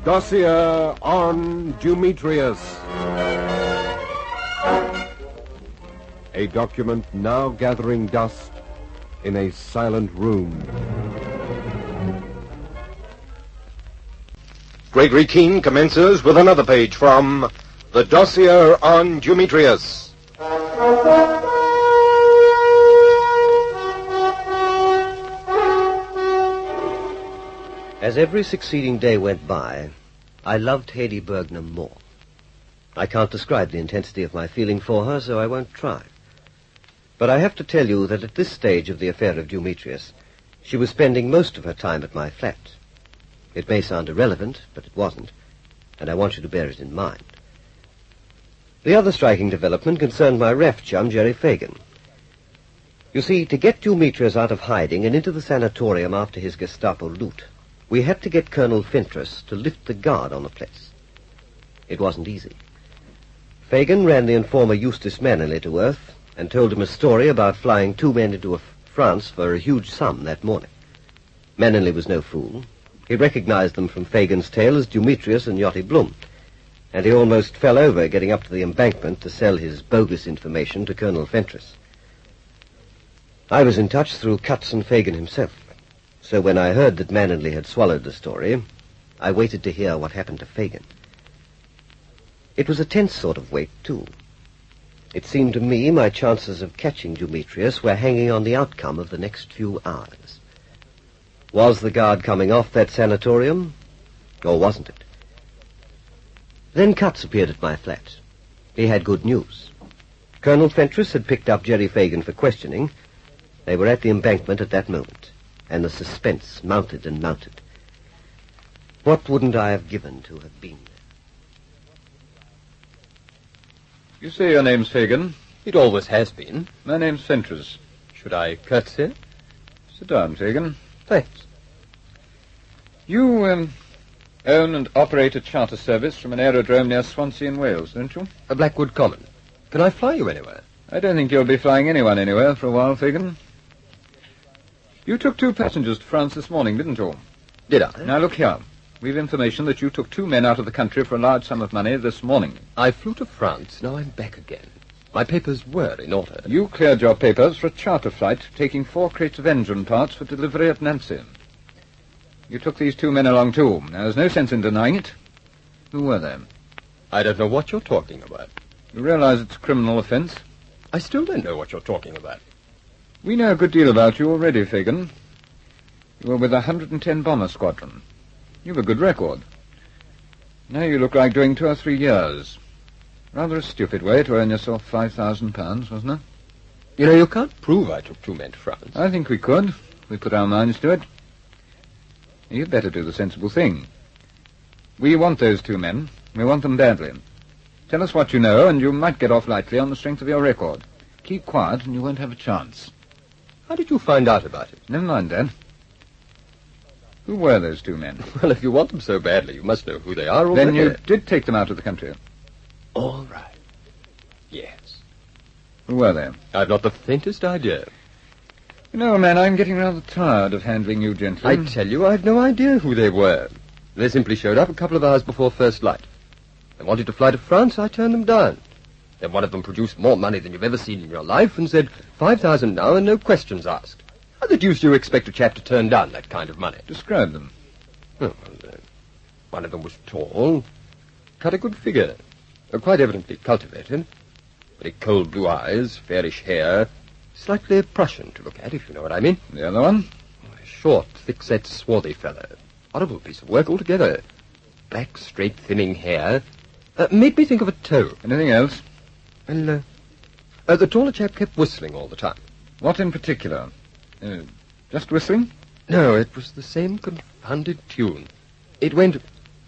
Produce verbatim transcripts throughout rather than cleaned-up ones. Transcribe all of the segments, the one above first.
Dossier on Demetrius. A document now gathering dust in a silent room. Gregory Keene commences with another page from The Dossier on Demetrius. As every succeeding day went by, I loved Haydée Bergner more. I can't describe the intensity of my feeling for her, so I won't try. But I have to tell you that at this stage of the affair of Demetrius, she was spending most of her time at my flat. It may sound irrelevant, but it wasn't, and I want you to bear it in mind. The other striking development concerned my ref chum, Jerry Fagan. You see, to get Demetrius out of hiding and into the sanatorium after his Gestapo loot, we had to get Colonel Fentress to lift the guard on the place. It wasn't easy. Fagan ran the informer Eustace Mannerly to earth and told him a story about flying two men into France for a huge sum that morning. Mannerly was no fool. He recognized them from Fagan's tale as Demetrius and Yachty Blum, and he almost fell over getting up to the embankment to sell his bogus information to Colonel Fentress. I was in touch through Cutts and Fagan himself, so when I heard that Mannerly had swallowed the story, I waited to hear what happened to Fagan. It was a tense sort of wait, too. It seemed to me my chances of catching Demetrius were hanging on the outcome of the next few hours. Was the guard coming off that sanatorium, or wasn't it? Then Cutts appeared at my flat. He had good news. Colonel Fentress had picked up Jerry Fagan for questioning. They were at the embankment at that moment, and the suspense mounted and mounted. What wouldn't I have given to have been there? You say your name's Fagan? It always has been. My name's Fentress. Should I curtsy? Sit down, Fagan. Thanks. You, um, own and operate a charter service from an aerodrome near Swansea in Wales, don't you? A Blackwood Common. Can I fly you anywhere? I don't think you'll be flying anyone anywhere for a while, Fagan. You took two passengers to France this morning, didn't you? Did I? Now, look here. We've information that you took two men out of the country for a large sum of money this morning. I flew to France. Now I'm back again. My papers were in order. You cleared your papers for a charter flight, taking four crates of engine parts for delivery at Nancy. You took these two men along, too. Now, there's no sense in denying it. Who were they? I don't know what you're talking about. You realize it's a criminal offense? I still don't know what you're talking about. We know a good deal about you already, Fagan. You were with the one hundred ten Bomber Squadron. You've a good record. Now you look like doing two or three years. Rather a stupid way to earn yourself five thousand pounds, wasn't it? You know, you can't prove I took two men to France. I think we could, if we put our minds to it. You'd better do the sensible thing. We want those two men. We want them badly. Tell us what you know, and you might get off lightly on the strength of your record. Keep quiet, and you won't have a chance. How did you find out about it? Never mind, Dad. Who were those two men? Well, if you want them so badly, you must know who they are already. Then you did take them out of the country? All right. Yes. Who were they? I've not the faintest idea. You know, man, I'm getting rather tired of handling you gently. I tell you, I've no idea who they were. They simply showed up a couple of hours before first light. They wanted to fly to France, I turned them down. Then one of them produced more money than you've ever seen in your life and said, five thousand now and no questions asked. How the deuce do you expect a chap to turn down that kind of money? Describe them. Oh, well, uh, one of them was tall, cut a good figure, uh, quite evidently cultivated, very cold blue eyes, fairish hair, slightly Prussian to look at, if you know what I mean. The other one? A short, thick-set, swarthy fellow. Horrible piece of work altogether. Black, straight, thinning hair. Uh, made me think of a toad. Anything else? Well, uh, uh, the taller chap kept whistling all the time. What in particular? Uh, just whistling? No, it was the same confounded tune. It went...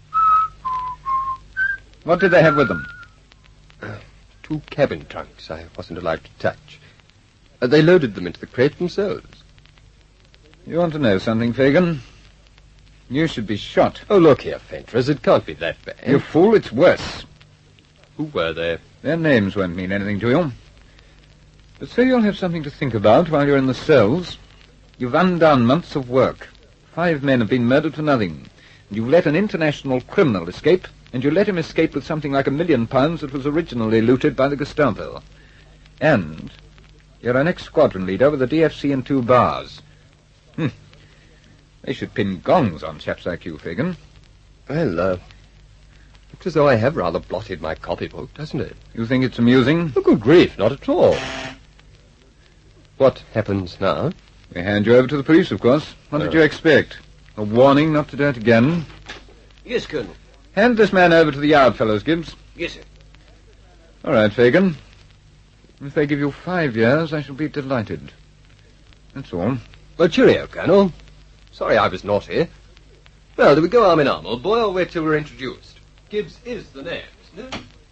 What did they have with them? Uh, two cabin trunks I wasn't allowed to touch. Uh, they loaded them into the crate themselves. You want to know something, Fagan? You should be shot. Oh, look here, Fentress, it can't be that bad. You fool, it's worse. Who were they? Their names won't mean anything to you. But say you'll have something to think about while you're in the cells. You've undone months of work. Five men have been murdered for nothing. You let an international criminal escape, and you let him escape with something like a million pounds that was originally looted by the Gestapo. And you're an ex-squadron leader with the D F C and two bars. Hmm. They should pin gongs on chaps like you, Fagan. Well, uh, looks as though I have rather blotted my copybook, doesn't it? You think it's amusing? Oh, good grief, not at all. What happens now? We hand you over to the police, of course. What did you expect? A warning not to do it again? Yes, Colonel. Hand this man over to the yard, fellows, Gibbs. Yes, sir. All right, Fagan. If they give you five years, I shall be delighted. That's all. Well, cheerio, Colonel. Sorry I was naughty. Well, do we go arm in arm, old boy, or wait till we're introduced? Gibbs is the name, isn't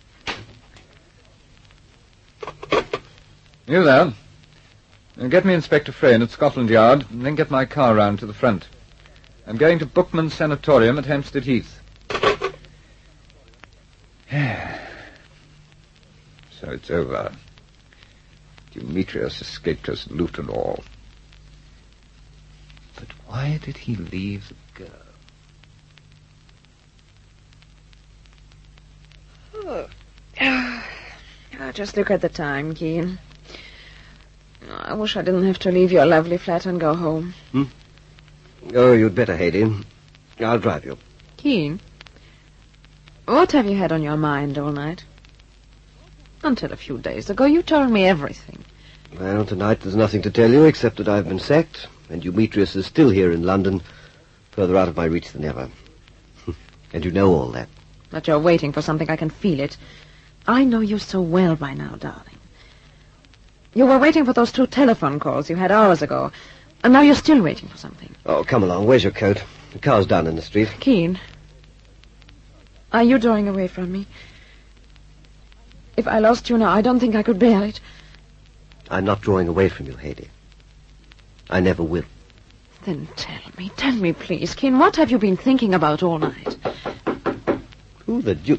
it? You there. Now get me Inspector Frayne at Scotland Yard, and then get my car round to the front. I'm going to Bookman's Sanatorium at Hampstead Heath. So it's over. Demetrius escaped us loot and all. But why did he leave the girl? Oh. Oh, just look at the time, Keane. I wish I didn't have to leave your lovely flat and go home. Hmm? Oh, you'd better, Hedy. I'll drive you. Keane, what have you had on your mind all night? Until a few days ago, you told me everything. Well, tonight there's nothing to tell you except that I've been sacked, and Demetrius is still here in London, further out of my reach than ever. And you know all that. But you're waiting for something. I can feel it. I know you so well by now, darling. You were waiting for those two telephone calls you had hours ago, and now you're still waiting for something. Oh, come along. Where's your coat? The car's down in the street. Keane, are you drawing away from me? If I lost you now, I don't think I could bear it. I'm not drawing away from you, Hedy. I never will. Then tell me, tell me, please, Keane, what have you been thinking about all night? Who the deuce?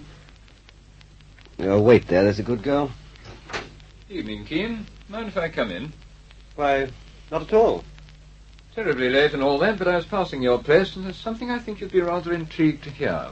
Oh, wait there. There's a good girl. Evening, Keane. Mind if I come in? Why, not at all. Terribly late and all that, but I was passing your place, and there's something I think you'd be rather intrigued to hear.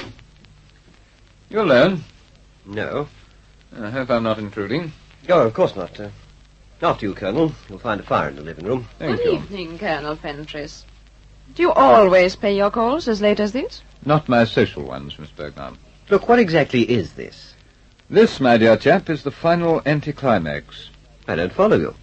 You alone? No. I hope I'm not intruding. Oh, of course not. Uh, after you, Colonel. You'll find a fire in the living room. Thank Good you. evening, Colonel Fentress. Do you always pay your calls as late as this? Not my social ones, Miss Bergman. Look, what exactly is this? This, my dear chap, is the final anticlimax. I don't follow you.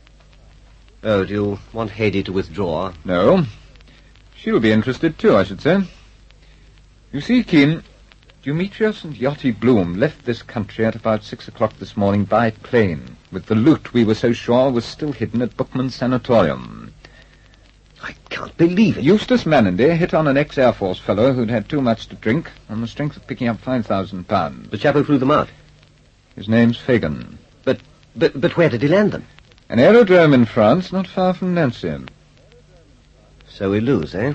Oh, do you want Hedy to withdraw? No. She'll be interested, too, I should say. You see, Keane, Demetrius and Yachty Bloom left this country at about six o'clock this morning by plane, with the loot we were so sure was still hidden at Bookman's Sanatorium. I can't believe it. Eustace Mannindy hit on an ex-Air Force fellow who'd had too much to drink on the strength of picking up five thousand pounds. The chap who flew them out. His name's Fagan. But, but, but where did he land them? An aerodrome in France, not far from Nancy. So we lose, eh?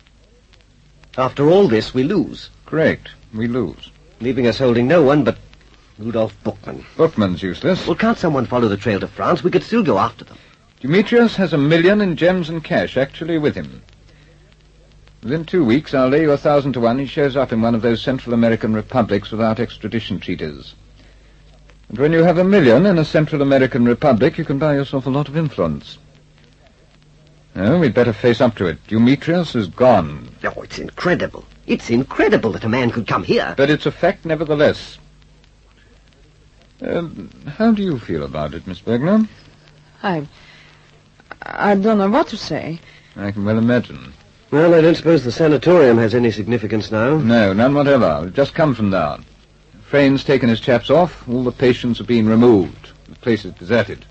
After all this, we lose. Correct. We lose. Leaving us holding no one but Rudolph Bookman. Bookman's useless. Well, can't someone follow the trail to France? We could still go after them. Demetrius has a million in gems and cash actually with him. Within two weeks, I'll lay you a thousand to one he shows up in one of those Central American republics without extradition treaties. And when you have a million in a Central American republic, you can buy yourself a lot of influence. Oh, we'd better face up to it. Demetrius is gone. Oh, it's incredible. It's incredible that a man could come here. But it's a fact nevertheless. Uh, how do you feel about it, Miss Bergner? I... I don't know what to say. I can well imagine. Well, I don't suppose the sanatorium has any significance now. No, none whatever. We've just come from there. Frayne's taken his chaps off. All the patients have been removed. The place is deserted.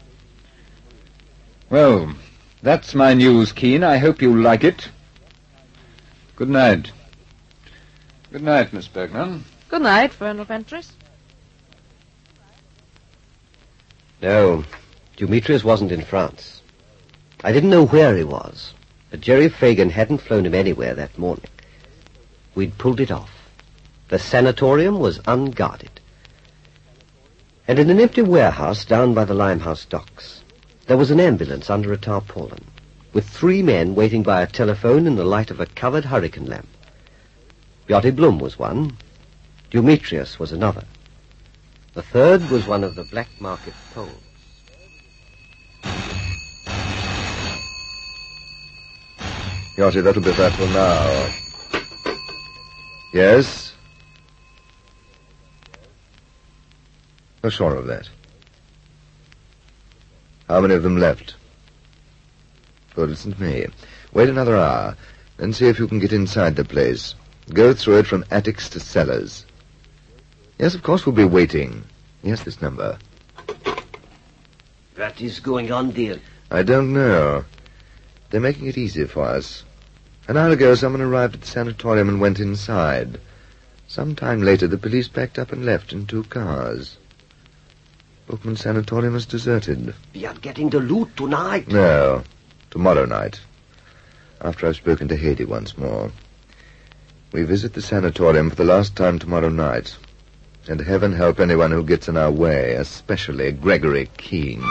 Well, that's my news, Keane. I hope you like it. Good night. Good night, Miss Bergman. Good night, Colonel Fentress. No, Demetrius wasn't in France. I didn't know where he was, but Jerry Fagan hadn't flown him anywhere that morning. We'd pulled it off. The sanatorium was unguarded. And in an empty warehouse down by the Limehouse docks, there was an ambulance under a tarpaulin, with three men waiting by a telephone in the light of a covered hurricane lamp. Biote Blum was one. Demetrius was another. The third was one of the black market Poles. Biote, that'll be that for now. Yes? You're sure of that? How many of them left? Good, listen to me. Wait another hour, then see if you can get inside the place. Go through it from attics to cellars. Yes, of course we'll be waiting. Yes, this number. What is going on there? I don't know. They're making it easy for us. An hour ago, someone arrived at the sanatorium and went inside. Some time later, the police packed up and left in two cars. Bookman Sanatorium is deserted. We are getting the loot tonight. No, tomorrow night. After I've spoken to Haiti once more. We visit the sanatorium for the last time tomorrow night. And heaven help anyone who gets in our way, especially Gregory Keene.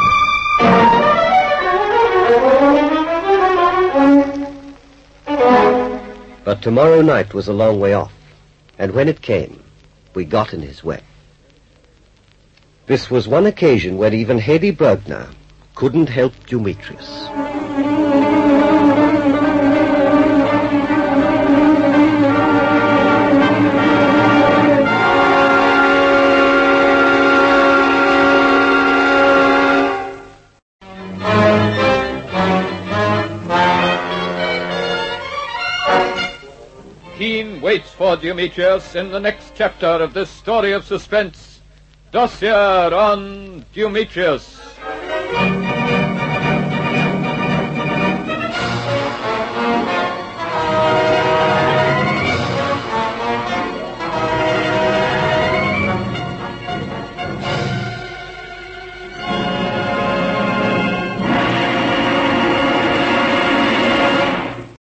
But tomorrow night was a long way off, and when it came, we got in his way. This was one occasion where even Hedy Bergner couldn't help Demetrius. Keene waits for Demetrius in the next chapter of this story of suspense, Dossier on Demetrius.